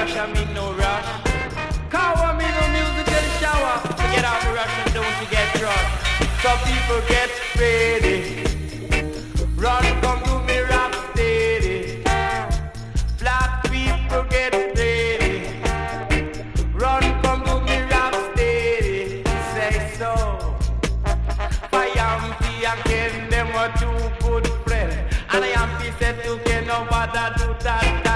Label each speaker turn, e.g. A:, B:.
A: rush, I mean no rush. Cower me no music and shower. Forget all the rush and don't you get rushed. Some people get ready. Run, come to me, rock steady. Black people get ready. Run, come to me, rock steady. Say so. Fire and Ken, them were two good friends. And I am said to Ken, no bother do that.